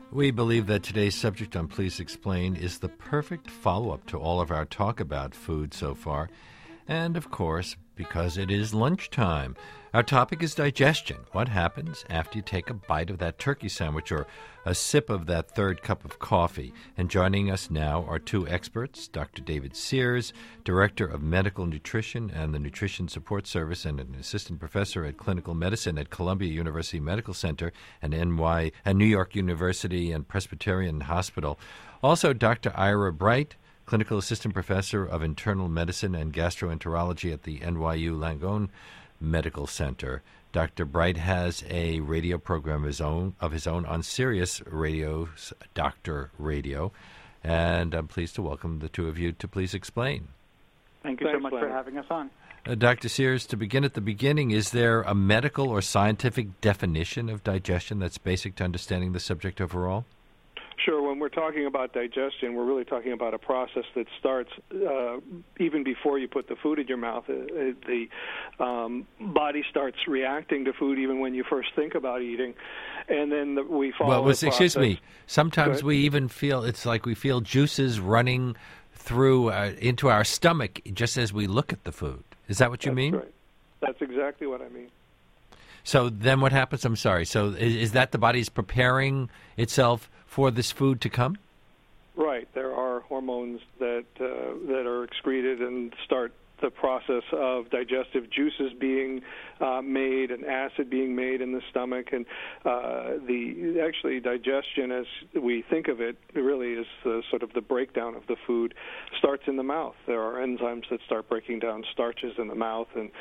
We believe that today's subject on Please Explain is the perfect follow-up to all of our talk about food so far. And, of course, because it is lunchtime. Our topic is digestion. What happens after you take a bite of that turkey sandwich or a sip of that third cup of coffee? And joining us now are two experts, Dr. David Sears, Director of Medical Nutrition and the Nutrition Support Service and an Assistant Professor at Clinical Medicine at Columbia University Medical Center and New York University and Presbyterian Hospital. Also, Dr. Ira Bright, Clinical Assistant Professor of Internal Medicine and Gastroenterology at the NYU Langone Medical Center. Dr. Bright has a radio program of his own on Sirius Radio's Doctor Radio, and I'm pleased to welcome the two of you to Please Explain. Thank you so much for having us on. Dr. Sears, to begin at the beginning, is there a medical or scientific definition of digestion that's basic to understanding the subject overall? Sure. When we're talking about digestion, we're really talking about a process that starts even before you put the food in your mouth. The body starts reacting to food even when you first think about eating, and then we follow the process. Excuse me. Sometimes we even feel, it's like we feel juices running through into our stomach just as we look at the food. Is that what you mean? Right. That's exactly what I mean. So then what happens? I'm sorry. So is that the body's preparing itself for this food to come? Right. There are hormones that are excreted and start the process of digestive juices being made and acid being made in the stomach. And actually digestion, as we think of it, really is sort of the breakdown of the food, starts in the mouth. There are enzymes that start breaking down starches in the mouth, and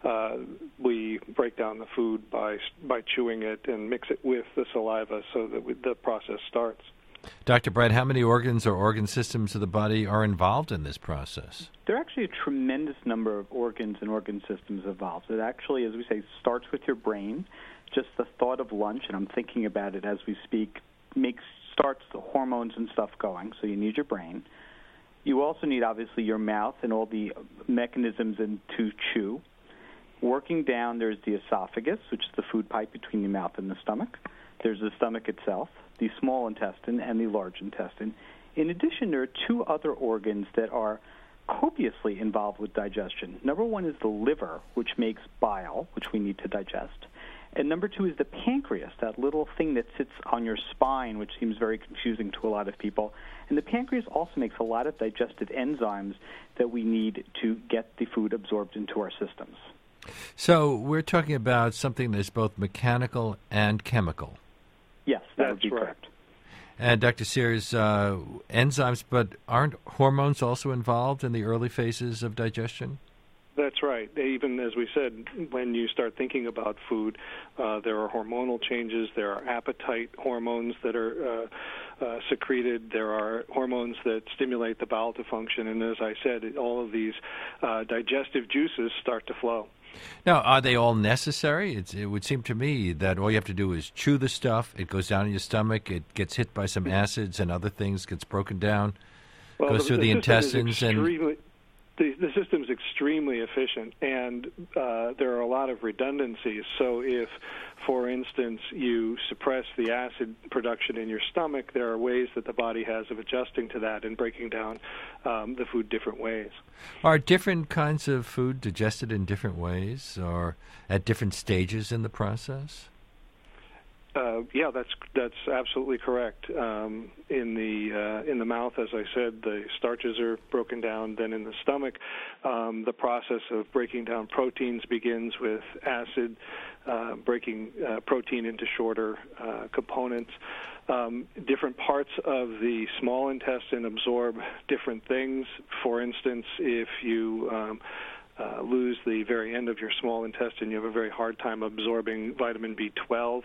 we break down the food by chewing it and mix it with the saliva so that the process starts. Dr. Bright, how many organs or organ systems of the body are involved in this process? There are actually a tremendous number of organs and organ systems involved. It actually, as we say, starts with your brain. Just the thought of lunch, and I'm thinking about it as we speak, starts the hormones and stuff going, so you need your brain. You also need, obviously, your mouth and all the mechanisms to chew. Working down, there's the esophagus, which is the food pipe between the mouth and the stomach. There's the stomach itself, the small intestine, and the large intestine. In addition, there are two other organs that are copiously involved with digestion. Number one is the liver, which makes bile, which we need to digest. And number two is the pancreas, that little thing that sits on your spine, which seems very confusing to a lot of people. And the pancreas also makes a lot of digestive enzymes that we need to get the food absorbed into our systems. So we're talking about something that's both mechanical and chemical. Yes, that would be correct. And Dr. Sears, enzymes, but aren't hormones also involved in the early phases of digestion? That's right. Even as we said, when you start thinking about food, there are hormonal changes. There are appetite hormones that are secreted. There are hormones that stimulate the bowel to function. And as I said, all of these digestive juices start to flow. Now, are they all necessary? It would seem to me that all you have to do is chew the stuff. It goes down in your stomach. It gets hit by some acids and other things, gets broken down, goes through the intestines. The system's extremely efficient, and there are a lot of redundancies. So if, for instance, you suppress the acid production in your stomach, there are ways that the body has of adjusting to that and breaking down the food different ways. Are different kinds of food digested in different ways or at different stages in the process? Yeah, that's absolutely correct. In the mouth, as I said, the starches are broken down. Then in the stomach, the process of breaking down proteins begins with acid, breaking protein into shorter components. Different parts of the small intestine absorb different things. For instance, if you lose the very end of your small intestine, you have a very hard time absorbing vitamin B12.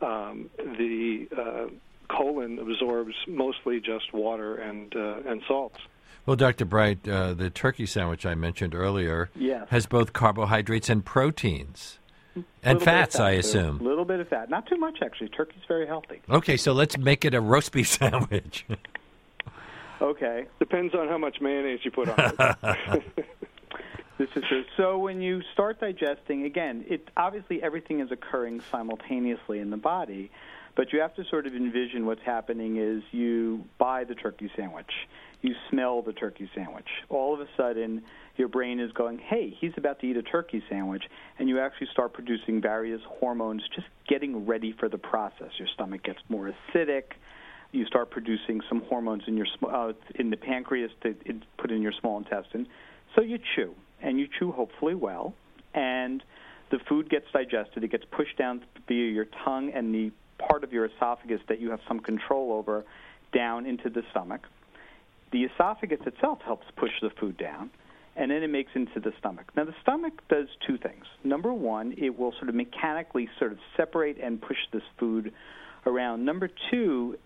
The colon absorbs mostly just water and salts. Well, Dr. Bright, the turkey sandwich I mentioned earlier has both carbohydrates and proteins. And fats, I assume. A little bit of fat. Not too much, actually. Turkey's very healthy. Okay, so let's make it a roast beef sandwich. Okay. Depends on how much mayonnaise you put on it. This is true. So when you start digesting, again, obviously everything is occurring simultaneously in the body, But you have to sort of envision what's happening is you buy the turkey sandwich. You smell the turkey sandwich. All of a sudden, your brain is going, hey, he's about to eat a turkey sandwich, and you actually start producing various hormones just getting ready for the process. Your stomach gets more acidic. You start producing some hormones in the pancreas to put in your small intestine. So you chew, and you chew hopefully well, and the food gets digested. It gets pushed down via your tongue and the part of your esophagus that you have some control over down into the stomach. The esophagus itself helps push the food down, and then it makes into the stomach. Now, the stomach does two things. Number one, it will sort of mechanically sort of separate and push this food around. Number two,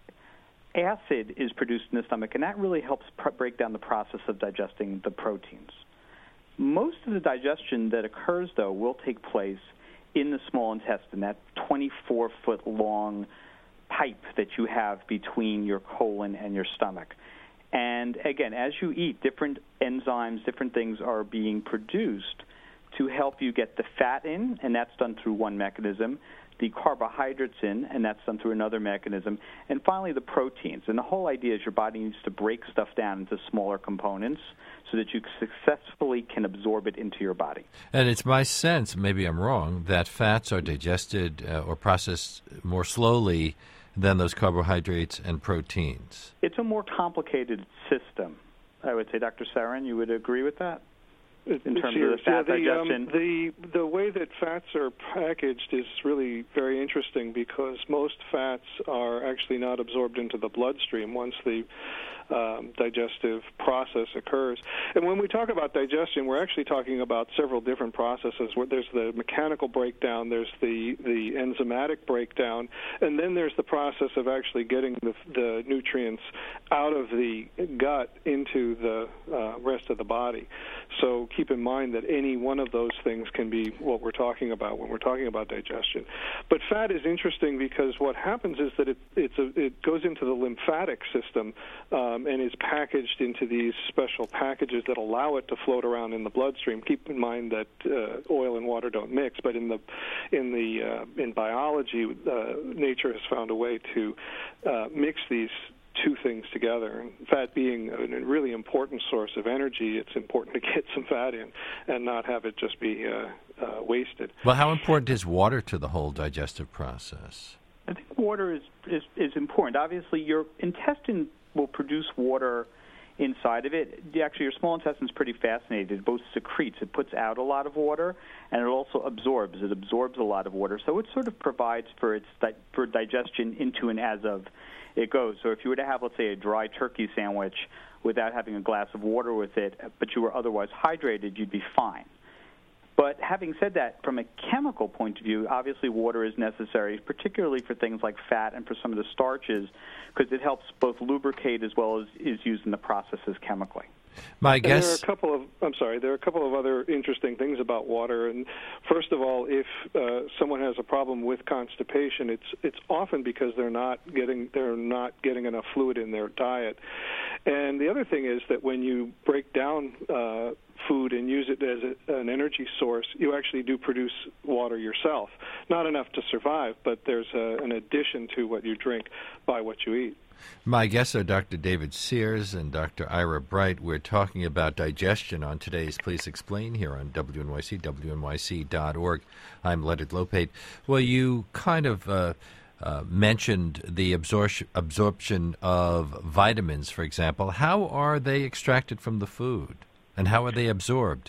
acid is produced in the stomach, and that really helps break down the process of digesting the proteins. Most of the digestion that occurs, though, will take place in the small intestine, that 24-foot-long pipe that you have between your colon and your stomach. And, again, as you eat, different enzymes, different things are being produced to help you get the fat in, and that's done through one mechanism, the carbohydrates in, and that's done through another mechanism, and finally the proteins. And the whole idea is your body needs to break stuff down into smaller components so that you successfully can absorb it into your body. And it's my sense, maybe I'm wrong, that fats are digested or processed more slowly than those carbohydrates and proteins. It's a more complicated system, I would say. Dr. Sarin, you would agree with that? In terms of the fat digestion? The way that fats are packaged is really very interesting because most fats are actually not absorbed into the bloodstream once the digestive process occurs. And when we talk about digestion, we're actually talking about several different processes. Where there's the mechanical breakdown, there's the enzymatic breakdown, and then there's the process of actually getting the nutrients out of the gut into the rest of the body. So keep in mind that any one of those things can be what we're talking about when we're talking about digestion. But fat is interesting because what happens is that it goes into the lymphatic system and is packaged into these special packages that allow it to float around in the bloodstream. Keep in mind that oil and water don't mix, but in biology, nature has found a way to mix these two things together. And fat being a really important source of energy, it's important to get some fat in and not have it just be wasted. Well, how important is water to the whole digestive process? I think water is important. Obviously, your intestine will produce water inside of it. Actually, your small intestine is pretty fascinating. It both secretes, it puts out a lot of water, and it also absorbs. It absorbs a lot of water. So it sort of provides for for digestion into and as of it goes. So if you were to have, let's say, a dry turkey sandwich without having a glass of water with it, but you were otherwise hydrated, you'd be fine. But having said that, from a chemical point of view, obviously water is necessary, particularly for things like fat and for some of the starches, because it helps both lubricate as well as is used in the processes chemically. My guess. There are a couple of other interesting things about water. And first of all, if someone has a problem with constipation, it's often because they're not getting enough fluid in their diet. And the other thing is that when you break down food and use it as an energy source, you actually do produce water yourself. Not enough to survive, but there's an addition to what you drink by what you eat. My guests are Dr. David Sears and Dr. Ira Bright. We're talking about digestion on today's Please Explain here on WNYC, WNYC.org. I'm Leonard Lopate. Well, you kind of mentioned the absorption of vitamins, for example. How are they extracted from the food, and how are they absorbed?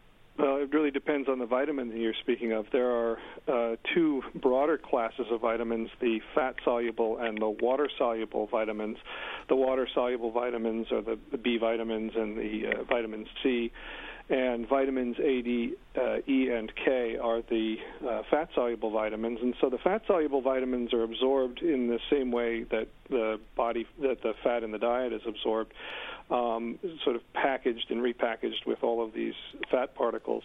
It really depends on the vitamin that you're speaking of. There are two broader classes of vitamins, the fat-soluble and the water-soluble vitamins. The water-soluble vitamins are the B vitamins and the vitamin C, and vitamins A, D, E, and K are the fat-soluble vitamins. And so the fat-soluble vitamins are absorbed in the same way that the fat in the diet is absorbed, sort of packaged and repackaged with all of these fat particles.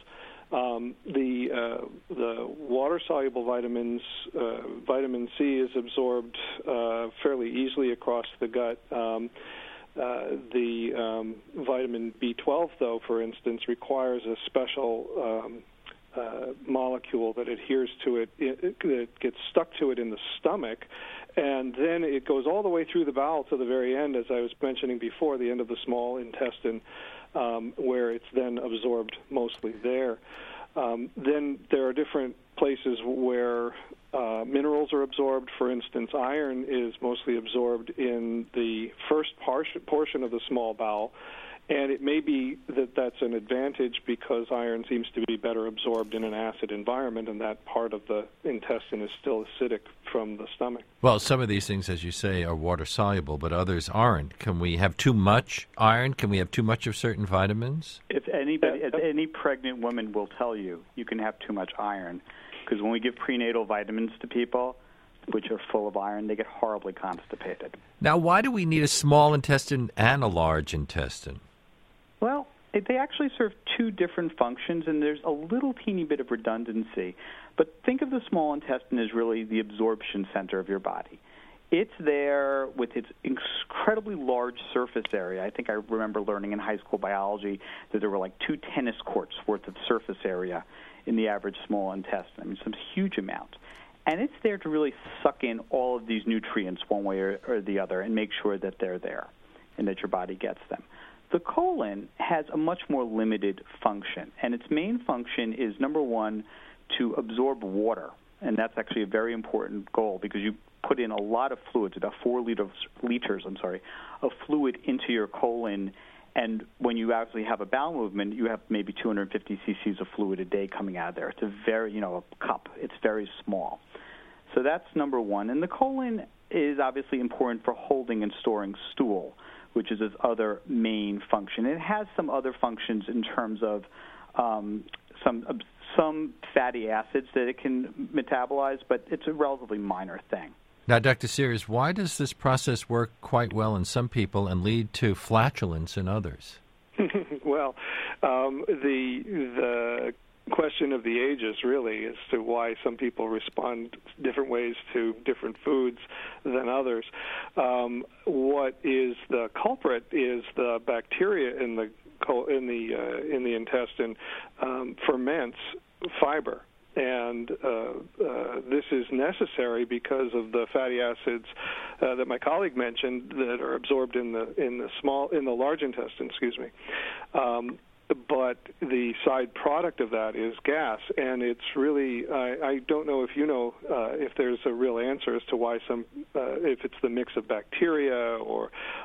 The water-soluble vitamins, vitamin C is absorbed fairly easily across the gut. The vitamin B12, though, for instance, requires a special molecule that adheres to it, that gets stuck to it in the stomach, and then it goes all the way through the bowel to the very end, as I was mentioning before, the end of the small intestine, where it's then absorbed mostly there. Then there are different places where minerals are absorbed. For instance, iron is mostly absorbed in the first portion of the small bowel, and it may be that that's an advantage because iron seems to be better absorbed in an acid environment, and that part of the intestine is still acidic from the stomach. Well, some of these things, as you say, are water-soluble, but others aren't. Can we have too much iron? Can we have too much of certain vitamins? If any pregnant woman will tell you, you can have too much iron, because when we give prenatal vitamins to people, which are full of iron, they get horribly constipated. Now, why do we need a small intestine and a large intestine? Well, they actually serve two different functions, and there's a little teeny bit of redundancy. But think of the small intestine as really the absorption center of your body. It's there with its incredibly large surface area. I think I remember learning in high school biology that there were like 2 tennis courts worth of surface area in the average small intestine. I mean, some huge amount. And it's there to really suck in all of these nutrients one way or the other and make sure that they're there and that your body gets them. The colon has a much more limited function, and its main function is, number one, to absorb water, and that's actually a very important goal because you put in a lot of fluids, about 4 liters of fluid into your colon, and when you actually have a bowel movement, you have maybe 250 cc's of fluid a day coming out of there. It's a very, a cup. It's very small. So that's number one. And the colon is obviously important for holding and storing stool, which is its other main function. It has some other functions in terms of some fatty acids that it can metabolize, but it's a relatively minor thing. Now, Dr. Sears, why does this process work quite well in some people and lead to flatulence in others? Well, the question of the ages, really, as to why some people respond different ways to different foods than others. What is the culprit is the bacteria in the intestine ferments fiber. And this is necessary because of the fatty acids that my colleague mentioned that are absorbed in the large intestine. But the side product of that is gas, and it's really I don't know if you know if there's a real answer as to why if it's the mix of bacteria or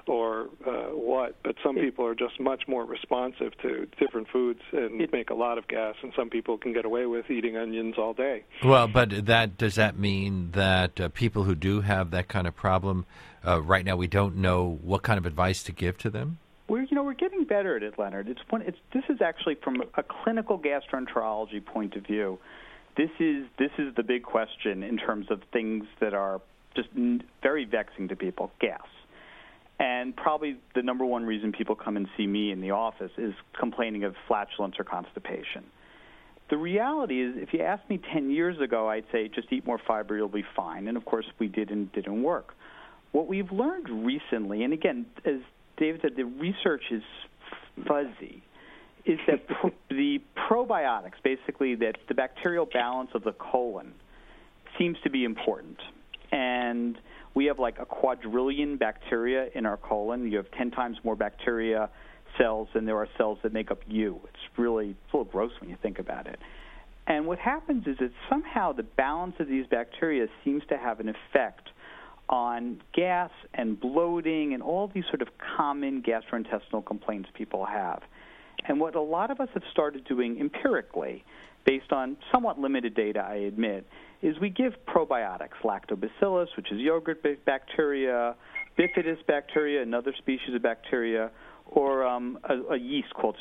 what, but some people are just much more responsive to different foods and make a lot of gas, and some people can get away with eating onions all day. Well, but does that mean that people who do have that kind of problem right now, we don't know what kind of advice to give to them? We're getting better at it, Leonard. This is actually from a clinical gastroenterology point of view. This is the big question in terms of things that are just very vexing to people. Gas, and probably the number one reason people come and see me in the office is complaining of flatulence or constipation. The reality is, if you asked me 10 years ago, I'd say just eat more fiber, you'll be fine. And of course, we didn't work. What we've learned recently, and again, as David said, the research is fuzzy, is that the probiotics, basically that the bacterial balance of the colon, seems to be important. And we have like a quadrillion bacteria in our colon. You have 10 times more bacteria cells than there are cells that make up you. It's really a little gross when you think about it. And what happens is that somehow the balance of these bacteria seems to have an effect on gas and bloating and all these sort of common gastrointestinal complaints people have. And what a lot of us have started doing empirically, based on somewhat limited data, I admit, is we give probiotics, lactobacillus, which is yogurt bacteria, bifidus bacteria, another species of bacteria, or a yeast called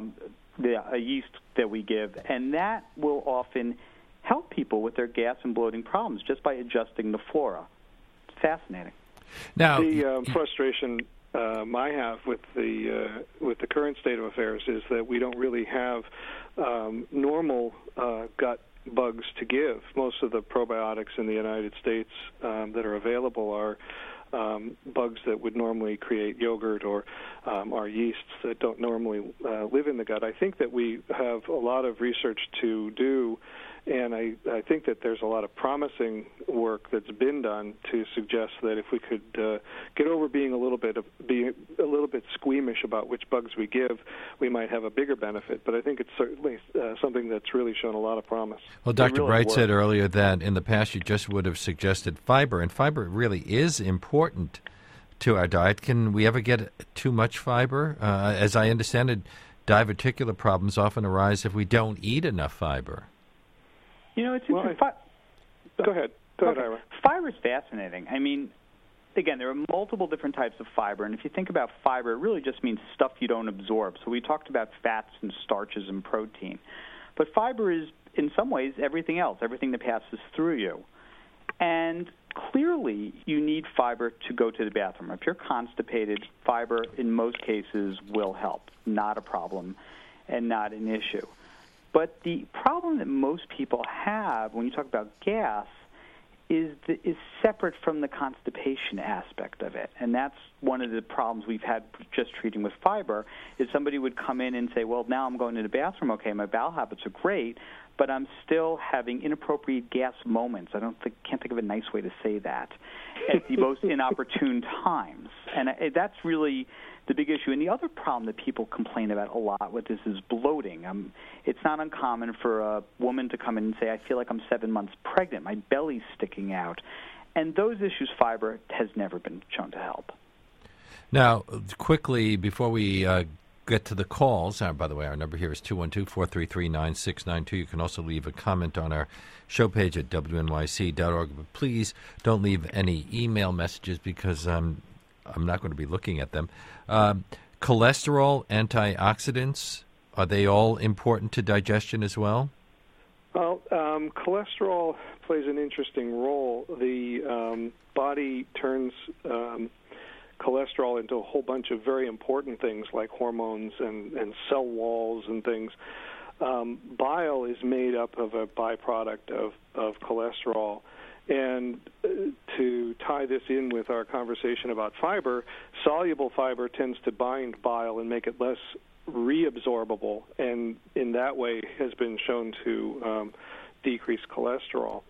a yeast that we give, and that will often help people with their gas and bloating problems just by adjusting the flora. Fascinating. Now, the frustration I have with the current state of affairs is that we don't really have normal gut bugs to give. Most of the probiotics in the United States that are available are bugs that would normally create yogurt or our yeasts that don't normally live in the gut. I think that we have a lot of research to do, and I think that there's a lot of promising work that's been done to suggest that if we could get over being a little bit squeamish about which bugs we give, we might have a bigger benefit. But I think it's certainly something that's really shown a lot of promise. Well, Dr. Bright said earlier that in the past you just would have suggested fiber, and fiber really is important to our diet. Can we ever get too much fiber? As I understand it, diverticular problems often arise if we don't eat enough fiber. You know, it's interesting. Go ahead, Ira. Fiber is fascinating. I mean, again, there are multiple different types of fiber, and if you think about fiber, it really just means stuff you don't absorb. So we talked about fats and starches and protein. But fiber is, in some ways, everything else, everything that passes through you. And clearly, you need fiber to go to the bathroom. If you're constipated, fiber, in most cases, will help. Not a problem and not an issue. But the problem that most people have when you talk about gas is separate from the constipation aspect of it. And that's one of the problems we've had just treating with fiber, is somebody would come in and say, well, now I'm going to the bathroom, okay, my bowel habits are great, but I'm still having inappropriate gas moments. Can't think of a nice way to say that, at the most inopportune times. And that's really the big issue. And the other problem that people complain about a lot with this is bloating. It's not uncommon for a woman to come in and say, I feel like I'm 7 months pregnant. My belly's sticking out. And those issues, fiber has never been shown to help. Now, quickly, before we get to the calls, by the way, our number here is 212-433-9692. You can also leave a comment on our show page at wnyc.org. But please don't leave any email messages because I'm not going to be looking at them. Cholesterol, antioxidants, are they all important to digestion as well? Well, cholesterol plays an interesting role. The body turns cholesterol into a whole bunch of very important things like hormones and cell walls and things. Bile is made up of a byproduct of cholesterol. And to tie this in with our conversation about fiber, soluble fiber tends to bind bile and make it less reabsorbable, and in that way has been shown to decrease cholesterol.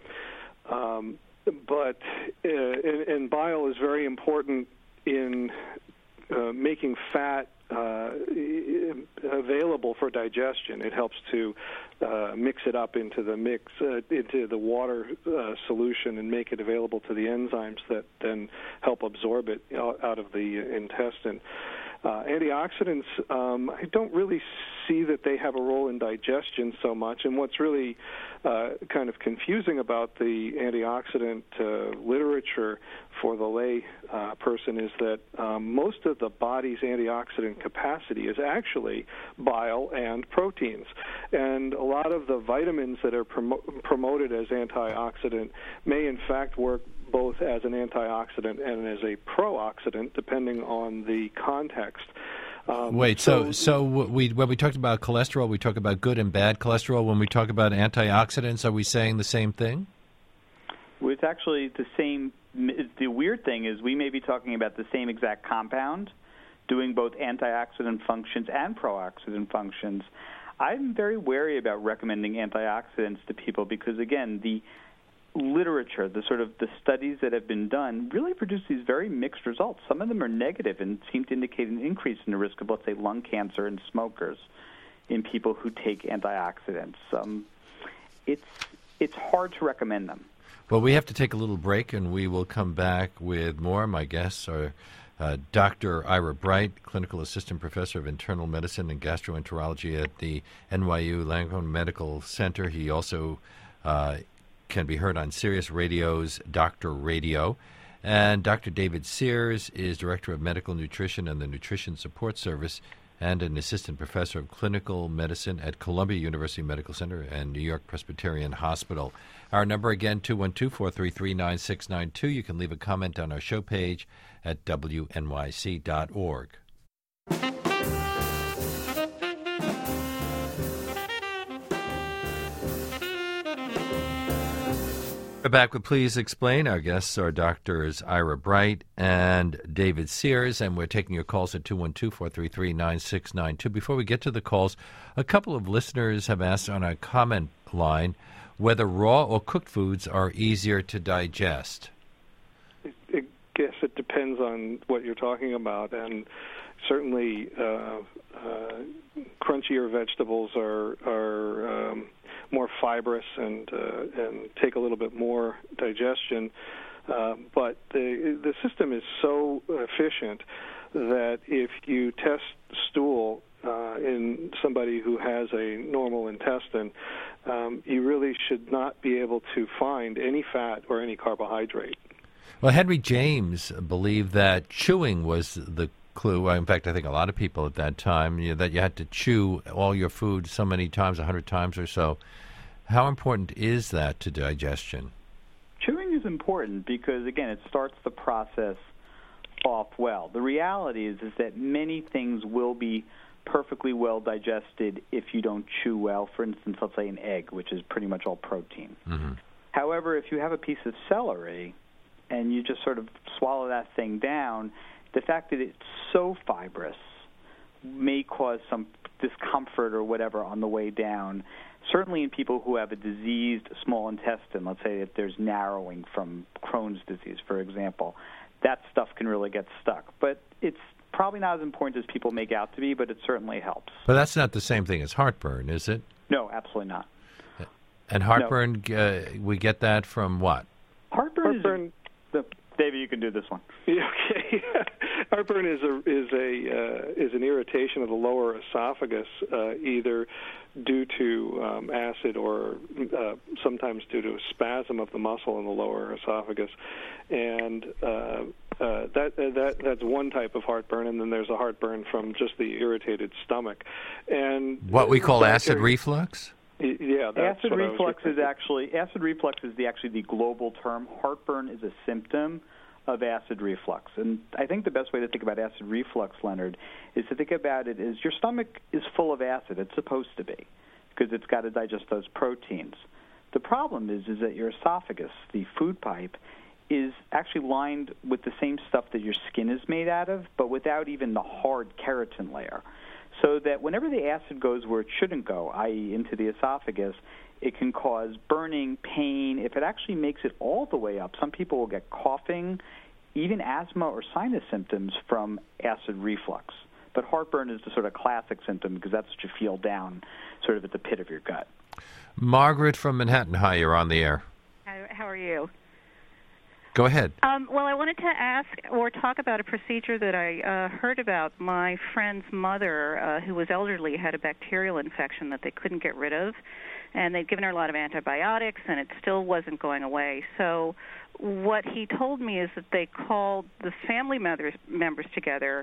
But bile is very important in making fat available for digestion. It helps to mix it up into the water solution and make it available to the enzymes that then help absorb it out of the intestine. Antioxidants, I don't really see that they have a role in digestion so much, and what's really kind of confusing about the antioxidant literature for the lay person is that most of the body's antioxidant capacity is actually bile and proteins. And a lot of the vitamins that are promoted as antioxidant may in fact work both as an antioxidant and as a pro-oxidant, depending on the context. So when we talked about cholesterol, we talk about good and bad cholesterol. When we talk about antioxidants, are we saying the same thing? Well, it's actually the same. The weird thing is we may be talking about the same exact compound doing both antioxidant functions and pro-oxidant functions. I'm very wary about recommending antioxidants to people because, again, the literature, the studies that have been done really produce these very mixed results. Some of them are negative and seem to indicate an increase in the risk of, let's say, lung cancer in smokers in people who take antioxidants. It's hard to recommend them. Well, we have to take a little break, and we will come back with more. My guests are Dr. Ira Bright, Clinical Assistant Professor of Internal Medicine and Gastroenterology at the NYU Langone Medical Center. He also can be heard on Sirius Radio's Dr. Radio. And Dr. David Sears is Director of Medical Nutrition and the Nutrition Support Service and an Assistant Professor of Clinical Medicine at Columbia University Medical Center and New York Presbyterian Hospital. Our number again, 212-433-9692. You can leave a comment on our show page at wnyc.org. We're back with Please Explain. Our guests are Doctors Ira Bright and David Sears, and we're taking your calls at 212-433-9692. Before we get to the calls, a couple of listeners have asked on our comment line whether raw or cooked foods are easier to digest. I guess it depends on what you're talking about, and certainly crunchier vegetables are more fibrous and take a little bit more digestion. But the system is so efficient that if you test stool in somebody who has a normal intestine, you really should not be able to find any fat or any carbohydrate. Well, Henry James believed that chewing was the clue. In fact, I think a lot of people at that time, that you had to chew all your food so many times, 100 times or so. How important is that to digestion? Chewing is important because, again, it starts the process off well. The reality is that many things will be perfectly well digested if you don't chew well. For instance, let's say an egg, which is pretty much all protein. Mm-hmm. However, if you have a piece of celery and you just sort of swallow that thing down, the fact that it's so fibrous may cause some discomfort or whatever on the way down. Certainly in people who have a diseased small intestine, let's say that there's narrowing from Crohn's disease, for example, that stuff can really get stuck. But it's probably not as important as people make out to be, but it certainly helps. But that's not the same thing as heartburn, is it? No, absolutely not. And heartburn, no. We get that from what? Heartburn. David, you can do this one. Okay. Heartburn is an irritation of the lower esophagus, either due to acid or sometimes due to a spasm of the muscle in the lower esophagus, and that's one type of heartburn. And then there's a heartburn from just the irritated stomach, and what we call acid reflux. Yeah, that's acid reflux is actually the global term. Heartburn is a symptom of acid reflux, and I think the best way to think about acid reflux, Leonard, is to think about it as your stomach is full of acid. It's supposed to be, because it's got to digest those proteins. The problem is that your esophagus, the food pipe, is actually lined with the same stuff that your skin is made out of, but without even the hard keratin layer. So that whenever the acid goes where it shouldn't go, i.e. into the esophagus, it can cause burning, pain. If it actually makes it all the way up, some people will get coughing, even asthma or sinus symptoms from acid reflux. But heartburn is the sort of classic symptom because that's what you feel down sort of at the pit of your gut. Margaret from Manhattan, hi, you're on the air. How are you? Go ahead. Well, I wanted to ask or talk about a procedure that I heard about. My friend's mother, who was elderly, had a bacterial infection that they couldn't get rid of, and they'd given her a lot of antibiotics, and it still wasn't going away. So what he told me is that they called the family members together,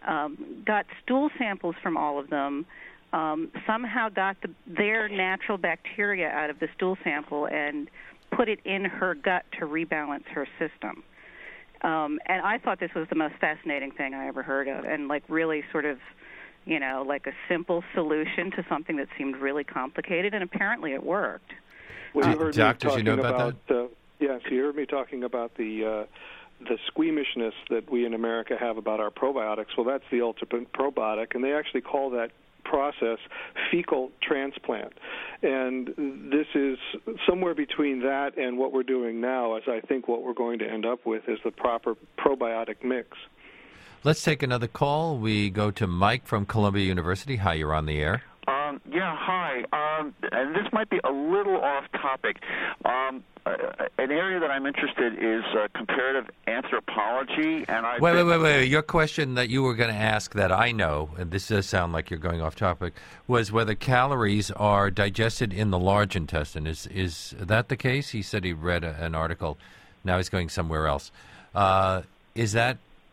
got stool samples from all of them, somehow got their natural bacteria out of the stool sample and put it in her gut to rebalance her system. And I thought this was the most fascinating thing I ever heard of, and like really sort of, like a simple solution to something that seemed really complicated, and apparently it worked. Well, you heard doctors, you know about that? Yes, you heard me talking about the squeamishness that we in America have about our probiotics. Well, that's the ultimate probiotic, and they actually call that process fecal transplant. And this is somewhere between that and what we're doing now, as I think what we're going to end up with is the proper probiotic mix. Let's take another call. We go to Mike from Columbia University. Hi, you're on the air. Yeah, hi. And this might be a little off topic. An area that I'm interested is comparative anthropology. And Wait. Your question that you were going to ask that I know, and this does sound like you're going off topic, was whether calories are digested in the large intestine. Is that the case? He said he read an article. Now he's going somewhere else. Is that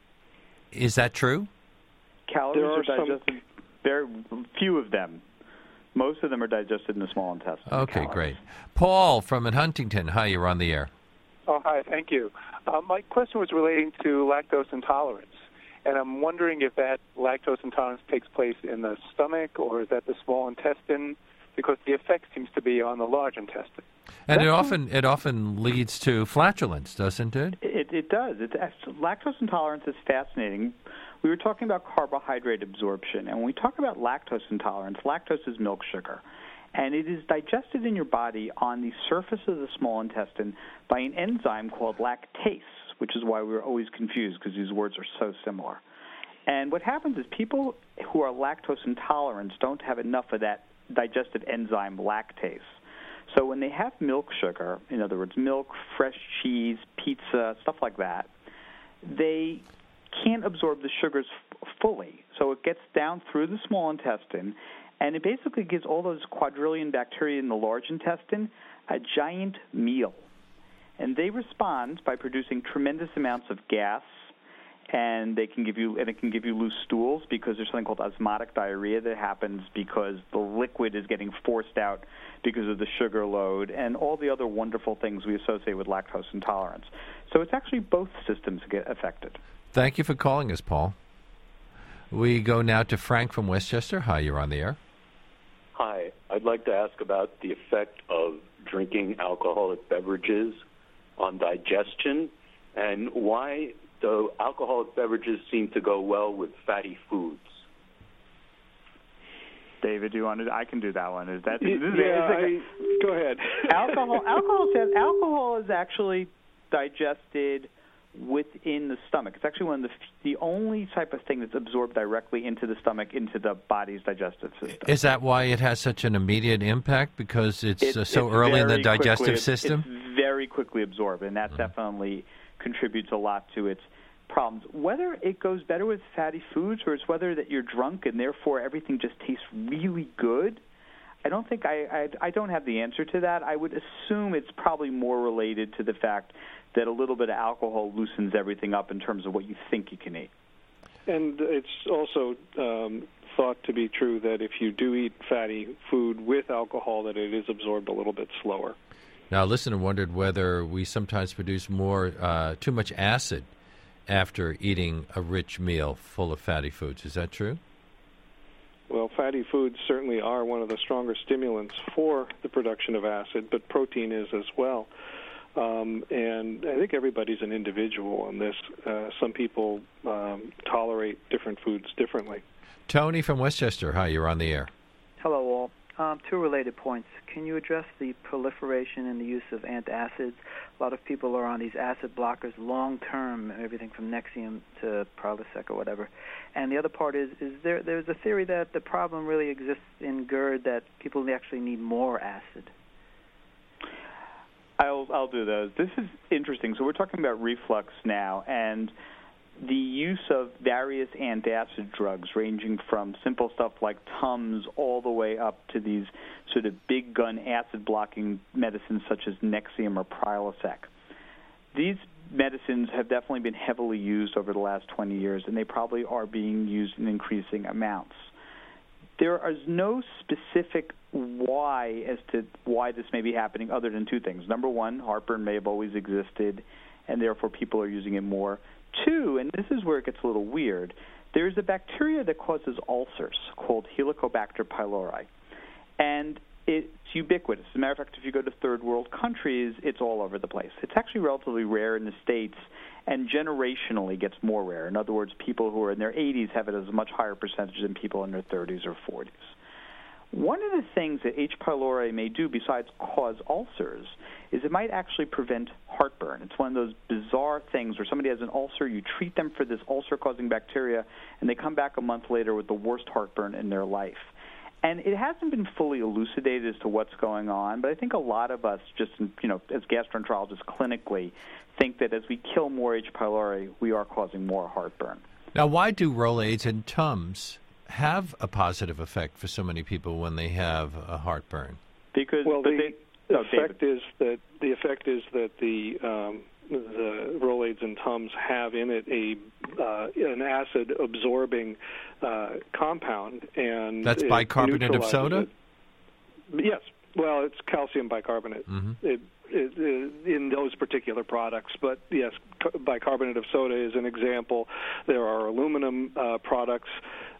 true? Calories are digested. There are few of them. Most of them are digested in the small intestine. Okay, great. Paul from Huntington. Hi, you're on the air. Oh, hi, thank you. My question was relating to lactose intolerance, and I'm wondering if that lactose intolerance takes place in the stomach or is that the small intestine, because the effect seems to be on the large intestine. And it often leads to flatulence, doesn't it? It does. Lactose intolerance is fascinating. We were talking about carbohydrate absorption, and when we talk about lactose intolerance, lactose is milk sugar, and it is digested in your body on the surface of the small intestine by an enzyme called lactase, which is why we're always confused because these words are so similar. And what happens is people who are lactose intolerant don't have enough of that digestive enzyme lactase. So when they have milk sugar, in other words, milk, fresh cheese, pizza, stuff like that, they can't absorb the sugars fully. So it gets down through the small intestine, and it basically gives all those quadrillion bacteria in the large intestine a giant meal. And they respond by producing tremendous amounts of gas, and it can give you loose stools because there's something called osmotic diarrhea that happens because the liquid is getting forced out because of the sugar load and all the other wonderful things we associate with lactose intolerance. So it's actually both systems get affected. Thank you for calling us, Paul. We go now to Frank from Westchester. Hi, you're on the air. Hi. I'd like to ask about the effect of drinking alcoholic beverages on digestion and why the alcoholic beverages seem to go well with fatty foods. David, do you want to? I can do that one. Go ahead. Alcohol is actually digested within the stomach. It's actually one of the only type of thing that's absorbed directly into the stomach, into the body's digestive system. Is that why it has such an immediate impact? Because it's so early in the digestive system? It's very quickly absorbed, and that definitely contributes a lot to its problems. Whether it goes better with fatty foods or it's whether that you're drunk and therefore everything just tastes really good, I don't think I don't have the answer to that. I would assume it's probably more related to the fact that a little bit of alcohol loosens everything up in terms of what you think you can eat. And it's also thought to be true that if you do eat fatty food with alcohol, that it is absorbed a little bit slower. Now, a listener wondered whether we sometimes produce too much acid after eating a rich meal full of fatty foods. Is that true? Well, fatty foods certainly are one of the stronger stimulants for the production of acid, but protein is as well. And I think everybody's an individual on this. Some people tolerate different foods differently. Tony from Westchester. Hi, you're on the air. Hello, all. Two related points. Can you address the proliferation and the use of antacids? A lot of people are on these acid blockers long-term, everything from Nexium to Prilosec or whatever. And the other part is there's a theory that the problem really exists in GERD, that people actually need more acid. I'll do those. This is interesting. So we're talking about reflux now, and the use of various antacid drugs ranging from simple stuff like Tums all the way up to these sort of big gun acid-blocking medicines such as Nexium or Prilosec. These medicines have definitely been heavily used over the last 20 years, and they probably are being used in increasing amounts. There is no specific why as to why this may be happening other than two things. Number one, heartburn may have always existed, and therefore people are using it more. Two, and this is where it gets a little weird, there's a bacteria that causes ulcers called Helicobacter pylori. And it's ubiquitous. As a matter of fact, if you go to third world countries, it's all over the place. It's actually relatively rare in the States and generationally gets more rare. In other words, people who are in their 80s have it as a much higher percentage than people in their 30s or 40s. One of the things that H. pylori may do besides cause ulcers is it might actually prevent heartburn. It's one of those bizarre things where somebody has an ulcer, you treat them for this ulcer-causing bacteria, and they come back a month later with the worst heartburn in their life. And it hasn't been fully elucidated as to what's going on, but I think a lot of us just, as gastroenterologists clinically, think that as we kill more H. pylori, we are causing more heartburn. Now, why do Rolaids and Tums have a positive effect for so many people when they have a heartburn? Because the effect is that the Rolaids and Tums have in it an acid absorbing compound, and that's bicarbonate of soda. Yes, well, it's calcium bicarbonate. Mm-hmm. In those particular products, but yes, bicarbonate of soda is an example. There are aluminum products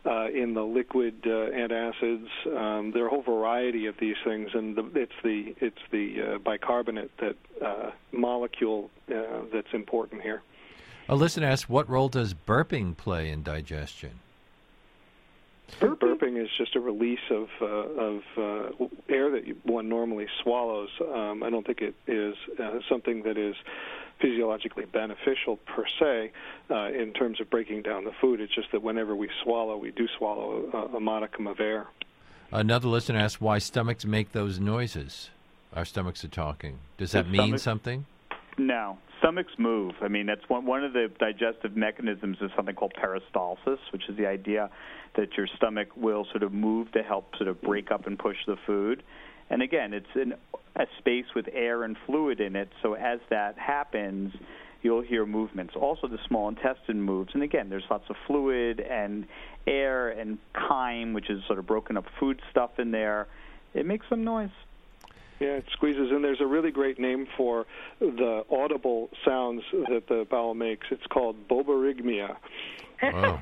in the liquid antacids. There are a whole variety of these things, and it's the bicarbonate that molecule that's important here. A listener asks, what role does burping play in digestion? Burping is just a release of air that one normally swallows. I don't think it is something that is physiologically beneficial per se in terms of breaking down the food. It's just that whenever we swallow, we do swallow a modicum of air. Another listener asks why stomachs make those noises. Our stomachs are talking. Does that mean something? No. Stomachs move. I mean, that's one of the digestive mechanisms is something called peristalsis, which is the idea that your stomach will sort of move to help sort of break up and push the food. And again, it's a space with air and fluid in it, so as that happens, you'll hear movements. Also, the small intestine moves, and again, there's lots of fluid and air and chyme, which is sort of broken up food stuff in there. It makes some noise. Yeah, it squeezes in. There's a really great name for the audible sounds that the bowel makes. It's called boborygmia. Oh.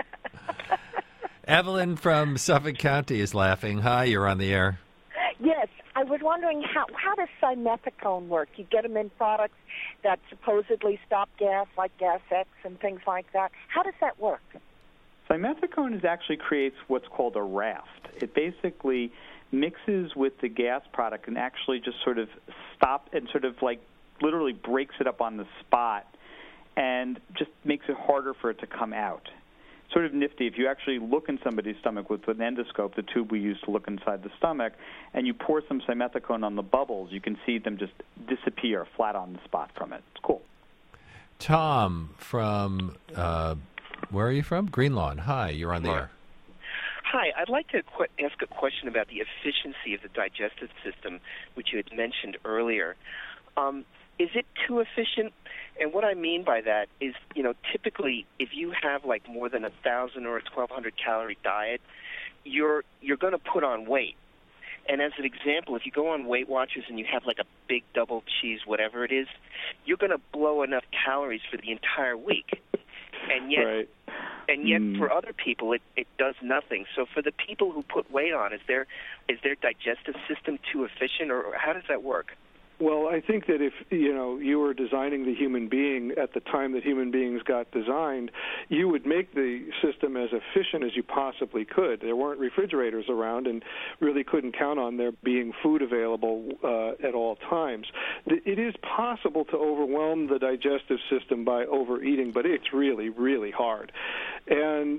Evelyn from Suffolk County is laughing. Hi, you're on the air. Yes, I was wondering how does simethicone work? You get them in products that supposedly stop gas, like Gas X and things like that. How does that work? Simethicone actually creates what's called a raft. It basically mixes with the gas product and actually just sort of stop and sort of like literally breaks it up on the spot and just makes it harder for it to come out. Sort of nifty. If you actually look in somebody's stomach with an endoscope, the tube we use to look inside the stomach, and you pour some simethicone on the bubbles, you can see them just disappear flat on the spot from it. It's cool. Tom from, where are you from? Greenlawn. Hi, you're on the air. Hi, I'd like to ask a question about the efficiency of the digestive system, which you had mentioned earlier. Is it too efficient? And what I mean by that is, typically if you have like more than 1,000 or a 1,200 calorie diet, you're going to put on weight. And as an example, if you go on Weight Watchers and you have like a big double cheese, whatever it is, you're going to blow enough calories for the entire week. And yet, right. For other people, it does nothing. So for the people who put weight on, is their digestive system too efficient, or how does that work? Well, I think that if you were designing the human being at the time that human beings got designed, you would make the system as efficient as you possibly could. There weren't refrigerators around and really couldn't count on there being food available at all times. It is possible to overwhelm the digestive system by overeating, but it's really, really hard. And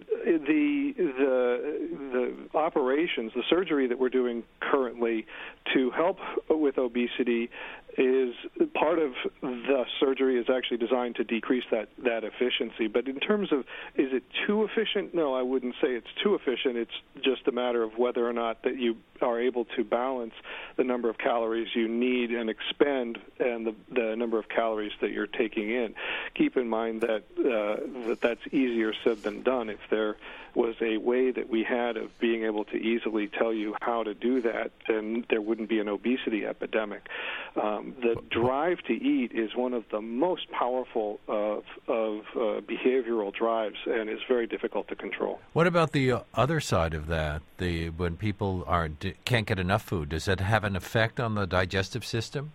the operations, the surgery that we're doing currently to help with obesity is part of the surgery is actually designed to decrease that efficiency. But in terms of, is it too efficient? No, I wouldn't say it's too efficient. It's just a matter of whether or not that you are able to balance the number of calories you need and expend and the number of calories that you're taking in. Keep in mind that that's easier said than done. If there was a way that we had of being able to easily tell you how to do that, then there wouldn't be an obesity epidemic. The drive to eat is one of the most powerful of behavioral drives and is very difficult to control. What about the other side of that? When people can't get enough food, does that have an effect on the digestive system?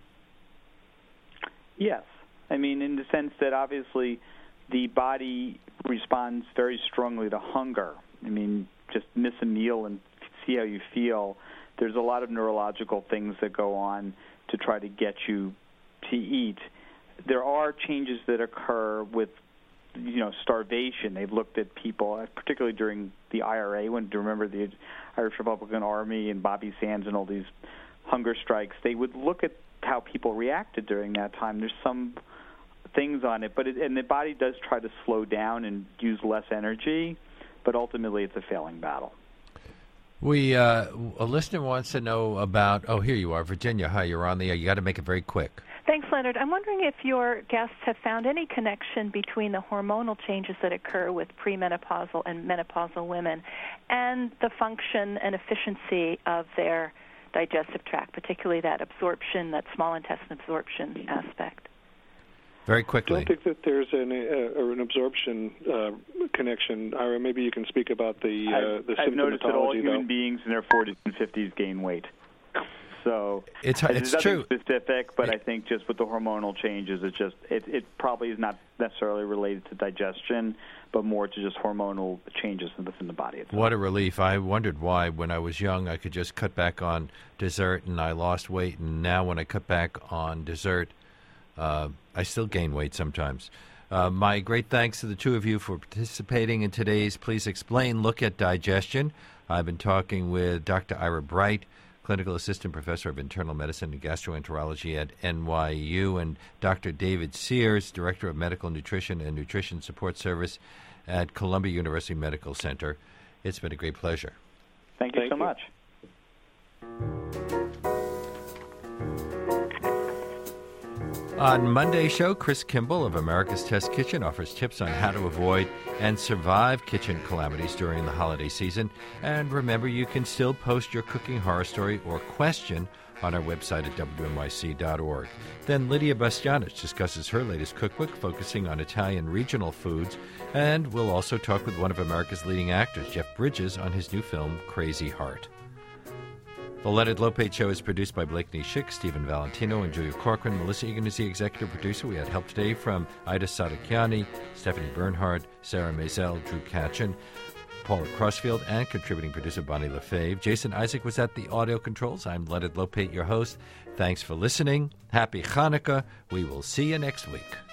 Yes. I mean, in the sense that obviously the body responds very strongly to hunger. I mean, just miss a meal and see how you feel. There's a lot of neurological things that go on to try to get you to eat. There are changes that occur with, starvation. They've looked at people, particularly during the IRA, do you remember the Irish Republican Army and Bobby Sands and all these hunger strikes? They would look at how people reacted during that time. There's some things on it, and the body does try to slow down and use less energy, but ultimately it's a failing battle. A listener wants to know about, here you are, Virginia. Hi, you're on the air. You got to make it very quick. Thanks, Leonard. I'm wondering if your guests have found any connection between the hormonal changes that occur with premenopausal and menopausal women and the function and efficiency of their digestive tract, particularly that absorption, that small intestine absorption aspect. Very quickly. I don't think that there's an absorption connection. Ira, maybe you can speak about the symptomatology. I've noticed that all human though. beings in their 40s and 50s gain weight. So it's nothing true. specific, but I think just with the hormonal changes, it probably is not necessarily related to digestion, but more to just hormonal changes within the body itself. What a relief. I wondered why when I was young I could just cut back on dessert and I lost weight, and now when I cut back on dessert, I still gain weight sometimes. My great thanks to the two of you for participating in today's Please Explain Look at Digestion. I've been talking with Dr. Ira Bright, Clinical Assistant Professor of Internal Medicine and Gastroenterology at NYU, and Dr. David Sears, Director of Medical Nutrition and Nutrition Support Service at Columbia University Medical Center. It's been a great pleasure. Thank you so much. On Monday's show, Chris Kimball of America's Test Kitchen offers tips on how to avoid and survive kitchen calamities during the holiday season. And remember, you can still post your cooking horror story or question on our website at wnyc.org. Then Lydia Bastianich discusses her latest cookbook focusing on Italian regional foods. And we'll also talk with one of America's leading actors, Jeff Bridges, on his new film, Crazy Heart. The Leonard Lopate Show is produced by Blakeney Schick, Stephen Valentino, and Julia Corcoran. Melissa Egan is the executive producer. We had help today from Ida Sadakiani, Stephanie Bernhard, Sarah Maisel, Drew Katchen, Paula Crossfield, and contributing producer Bonnie LaFave. Jason Isaac was at the audio controls. I'm Leonard Lopate, your host. Thanks for listening. Happy Hanukkah. We will see you next week.